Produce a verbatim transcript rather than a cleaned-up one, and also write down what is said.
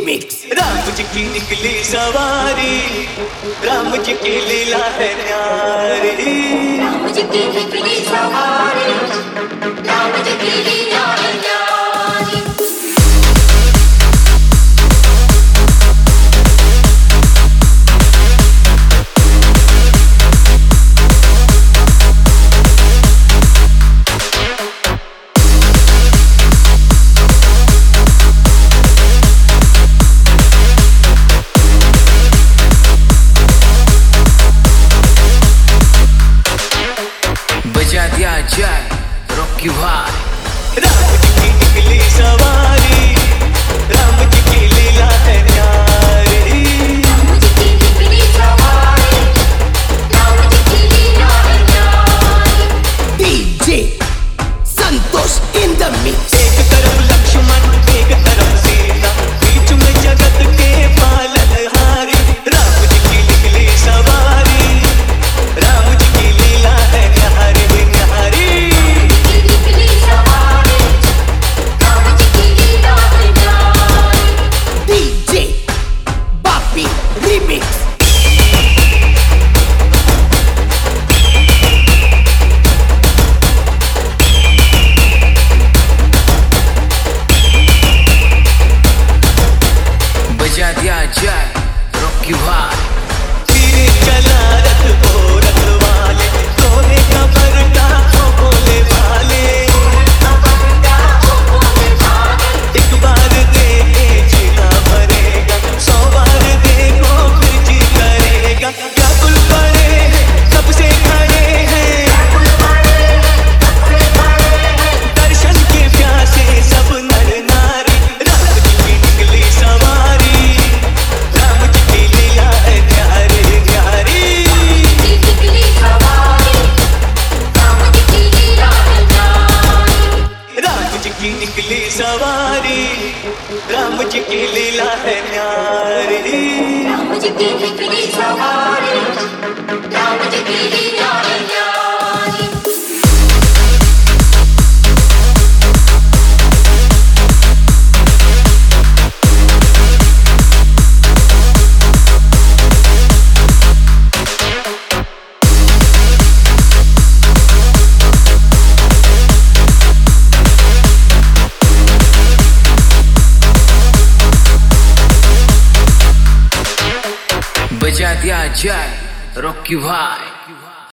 Remix. Ram ji की निकली सवारी, राम जी की लीला है न्यारी। राम जी की निकली सवारी, राम जी की लीला है न्यारी। बजा दिया जाए रॉकी भाई। राम जी की निकली सवारी, राम जी की लीला है न्यारी। राम जी की निकली सवारी, राम जी की लीला है न्यारी। DJ Santosh in the mix. एक तरफ लक्ष्मण, एक तरफ सीता, बीच में जगत के पालनहारी। राम जी की निकली सवारी, राम जी की लीला है न्यारी न्यारी। निकली सवारी, राम जी की लीला है न्यारी। डीजे बापी रिमिक्स। बजा दिया जाए रॉकी भाई। धीरे चला रथ को रखवाले, सोने का बरका हो भोले भाले। एक बार देखे जीना भरेगा, सौ बार देखो फिर जी करेगा। क्या कुल पड़े सबसे खड़े हैं, दर्शन के प्यासे सब नर नारी। राम जी की निकली सवारी, राम जी की लीला है न्यारी न्यारी। निकली सवारी, राम जी की लीला है न्यारी। राम जी की निकली सवारी, राम जी की लीला है न्यारी। राम जी की निकली सवारी, राम जी की लीला है न्यारी। बजा दिया जाए रॉकी भाई।